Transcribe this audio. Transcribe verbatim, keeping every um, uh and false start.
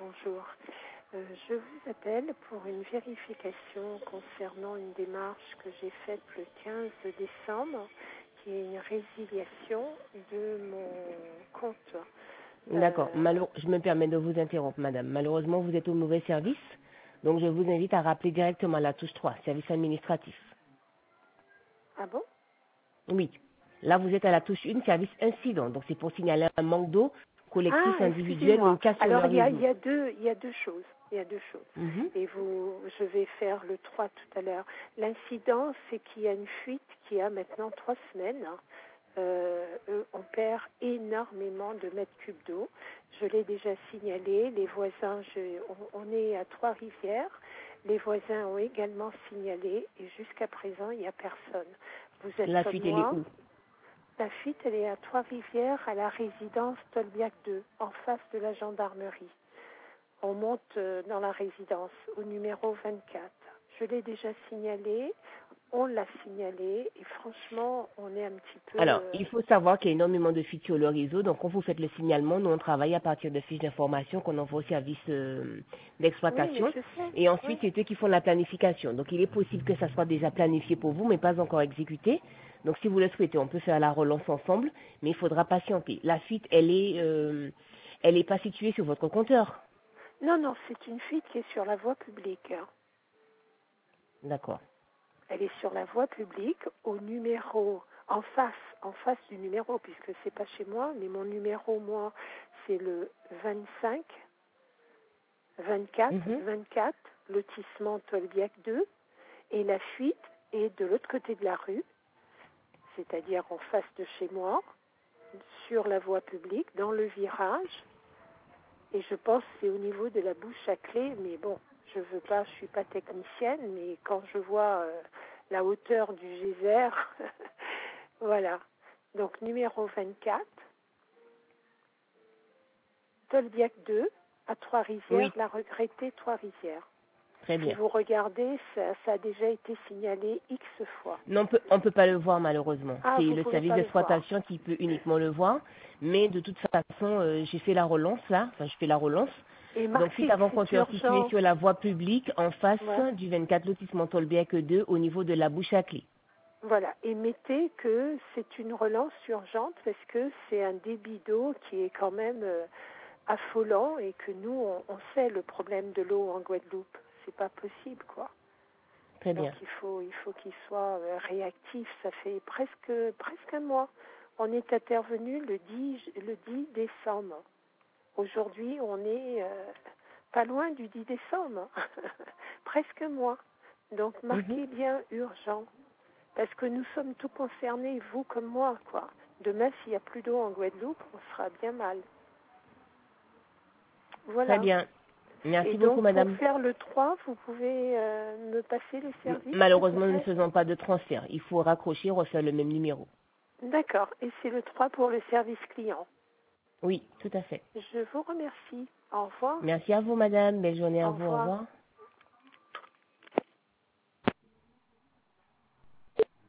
bonjour. Euh, je vous appelle pour une vérification concernant une démarche que j'ai faite le quinze décembre, qui est une résiliation de mon compte. D'accord. Euh, Malheure- Je me permets de vous interrompre, madame. Malheureusement, vous êtes au mauvais service. Donc, je vous invite à rappeler directement la touche trois, service administratif. ah bon? Oui. Là, vous êtes à la touche un, service incident. Donc, c'est pour signaler un manque d'eau collectif, Ah, individuel ou excusez-moi. une casse sur le Alors, il y a, il réseau. y a deux, il y a deux choses. Il y a deux choses. Mhm. Et vous, je vais faire le trois tout à l'heure. L'incident, c'est qu'il y a une fuite qui a maintenant trois semaines. Euh, euh, on perd énormément de mètres cubes d'eau. Je l'ai déjà signalé. Les voisins, je- on, on est à Trois-Rivières. Les voisins ont également signalé et jusqu'à présent, il n'y a personne. Vous êtes La comme fuite, elle est moi. où? La fuite, elle est à Trois-Rivières, à la résidence Tolbiac deux, en face de la gendarmerie. On monte euh, dans la résidence au numéro vingt-quatre. Je l'ai déjà signalé, on l'a signalé, et franchement, on est un petit peu... Alors, euh, il faut savoir qu'il y a énormément de fuites sur le réseau. Donc, quand vous faites le signalement, nous, on travaille à partir de fiches d'information qu'on envoie au service euh, Oui, mais d'exploitation. je sais, Et oui. ensuite, c'est eux qui font la planification. Donc, il est possible que ça soit déjà planifié pour vous, mais pas encore exécuté. Donc, si vous le souhaitez, on peut faire la relance ensemble, mais il faudra patienter. La fuite, elle est, euh, elle est pas située sur votre compteur. Non, non, c'est une fuite qui est sur la voie publique. hein. D'accord. Elle est sur la voie publique au numéro, en face, en face du numéro, puisque c'est pas chez moi, mais mon numéro, moi, c'est le vingt-cinq, vingt-quatre, Mhm. vingt-quatre, lotissement Tolbiac deux, et la fuite est de l'autre côté de la rue, c'est-à-dire en face de chez moi, sur la voie publique, dans le virage, et je pense que c'est au niveau de la bouche à clé, mais bon, je veux pas, je suis pas technicienne, mais quand je vois euh, la hauteur du geyser, voilà. Donc numéro vingt-quatre, Tolbiac deux, à Trois-Rivières, Oui, la regrettée Trois-Rivières. très Si bien. vous regardez, ça, ça a déjà été signalé X fois. Non, on peut, on peut pas le voir malheureusement. Ah, C'est vous le pouvez service pas le voir. d'exploitation qui peut uniquement le voir. Mais de toute façon, euh, j'ai fait la relance là. Enfin, je fais la relance. Et Donc, marqué suite que avant c'est compteur situé urgent. sur la voie publique en face Ouais. du vingt-quatre lotissement Tolbiac deux au niveau de la bouche à clé. Voilà, et mettez que c'est une relance urgente parce que c'est un débit d'eau qui est quand même euh, affolant et que nous, on, on sait le problème de l'eau en Guadeloupe. C'est pas possible, quoi. Très Donc bien. il faut, il faut qu'il soit euh, réactif. Ça fait presque, presque un mois. On est intervenu le dix, le dix décembre. Aujourd'hui, on est euh, pas loin du dix décembre, presque un mois. Donc Mhm. marquez bien urgent. Parce que nous sommes tous concernés, vous comme moi, quoi. Demain, s'il n'y a plus d'eau en Guadeloupe, on sera bien mal. Très Voilà. bien. Et Merci beaucoup, donc, pour madame. faire le trois, vous pouvez euh, me passer le M- service, s'il vous Malheureusement, nous ne plaît? faisons pas de transfert. Il faut raccrocher, refaire le même numéro. D'accord. Et c'est le trois pour le service client. Oui, tout à fait. Je vous remercie. Au revoir. Merci à vous, madame. Belle journée à Au vous. Au revoir. revoir.